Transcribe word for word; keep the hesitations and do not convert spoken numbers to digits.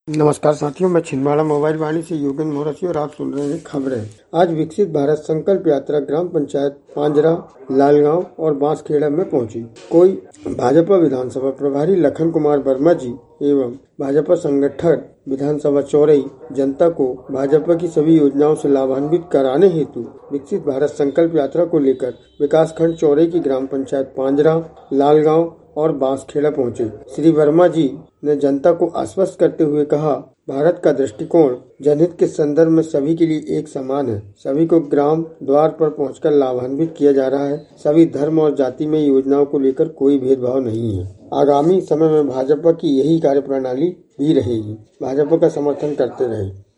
नमस्कार साथियों, मैं छिंदवाड़ा मोबाइल वाणी से योगेंद्र मोहरसी और आप सुन रहे हैं खबरें। आज विकसित भारत संकल्प यात्रा ग्राम पंचायत पांजरा, लालगांव और बांसखेड़ा में पहुंची। कोई भाजपा विधानसभा प्रभारी लखन कुमार वर्मा जी एवं भाजपा संगठन विधानसभा चौरई जनता को भाजपा की सभी योजनाओं से लाभान्वित कराने हेतु विकसित भारत संकल्प यात्रा को लेकर विकासखंड चौरई की ग्राम पंचायत पांजरा, लालगांव और बांसखेड़ा पहुंचे। श्री वर्मा जी ने जनता को आश्वस्त करते हुए कहा, भारत का दृष्टिकोण जनहित के संदर्भ में सभी के लिए एक समान है। सभी को ग्राम द्वार पर पहुंचकर लाभान्वित किया जा रहा है। सभी धर्म और जाति में योजनाओं को लेकर कोई भेदभाव नहीं है। आगामी समय में भाजपा की यही कार्यप्रणाली भी रहेगी। भाजपा का समर्थन करते रहे।